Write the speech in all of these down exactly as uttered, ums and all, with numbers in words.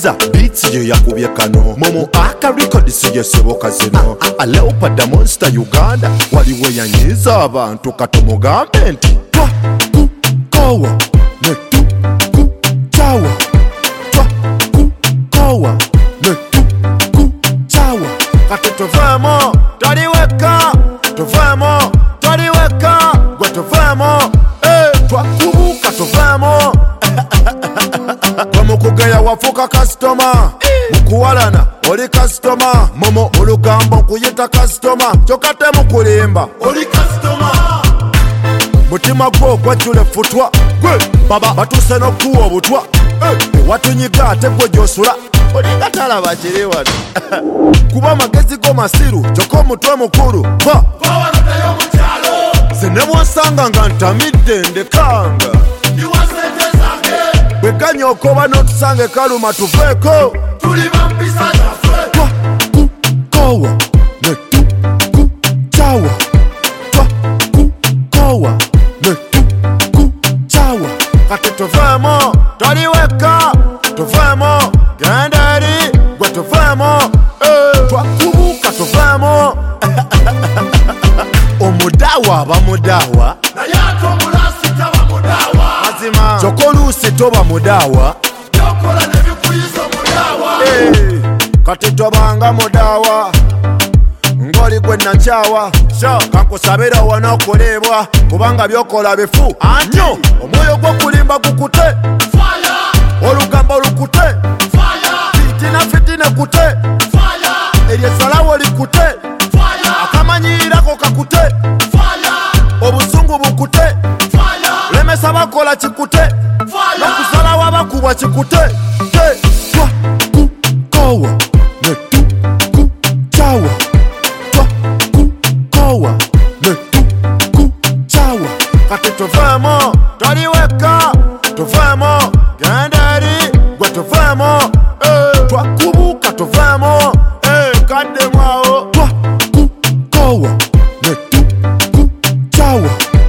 Daiza beats ye yakubye kano Momo aka records ye seboka zino Leopard Monster Uganda waliwo yanyiza abantu katomugambe nti twa ku kowa ne tu ku chawa twa ku kowa ne tu ku chawa kati tuvemo taliweka tuvemo taliweka gwe tuvemo eh twakubuka tuvemo Mukugeya wafuka customer Mukuwalana oli customer Momo olugambo nkuyita customer Chokate mukulimba oli customer Mutima gwo gwajjule futwa Gwe baba batuse n'okuwa obutwa Watunyiga ate gwe gyosula olinga talaba kiri wano Kuba magezi go masiru kyokka omutwe mukulu ba bawanadayo mu kyalo ze ne bw'osanga nga ntamidde ndekanga Bekanya okoba n'otusange kaluma tuveeko tuli bampisa zaffe twa ku kowa ne tu ku chawa twa ku kowa ne tu ku chawa kati tuveemo taliweka tuveemo genda eri gwe tuveemo twakubuka tuveemo omudawa aba mudawa naye ate omulasi taba mudawa Choko oluusi toba mudawa yokola nebikuyiza mudawa hey, kati tobanga mudawa ngoli gwe nakyawa kankusabira wanaokolebwa kubanga byokola bifu nnyo omwoyo gw'okulimba gukute olugambo lukute fitina fitina kute eryesalawo likute akamanyirirako kakute obusungu bukute lemesa bakola kikute nokusalawo abakubwa kikute twa ku kowa ne tu ku chawa twa ku kowa ne tu ku chawa kati tuveemo taliweka tuveemo genda eri gwe tuveemo twakubuka tuveemo kaddemwawo twa ku kowa ne tu ku chawa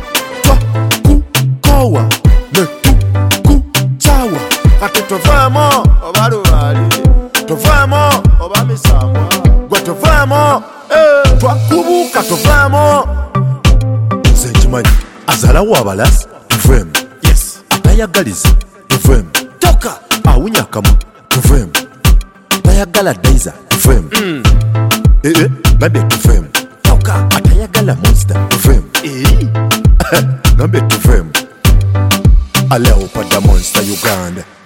kowa ne tu ku chawa kati tuvemo oba lubaali tuvemo oba misambwa gwe tuvemo eh twakubuka tuvemo nze nkimanyi azalawo abalasi tuvemo yes atayagaliza tuvemo toka awunya kamu tuvemo tayagala Daiza tuvemo mm. eh eh ngambe tuvemo toka atayagala Monster tuvemo eh ngambe tuvemo Leopard Monster Uganda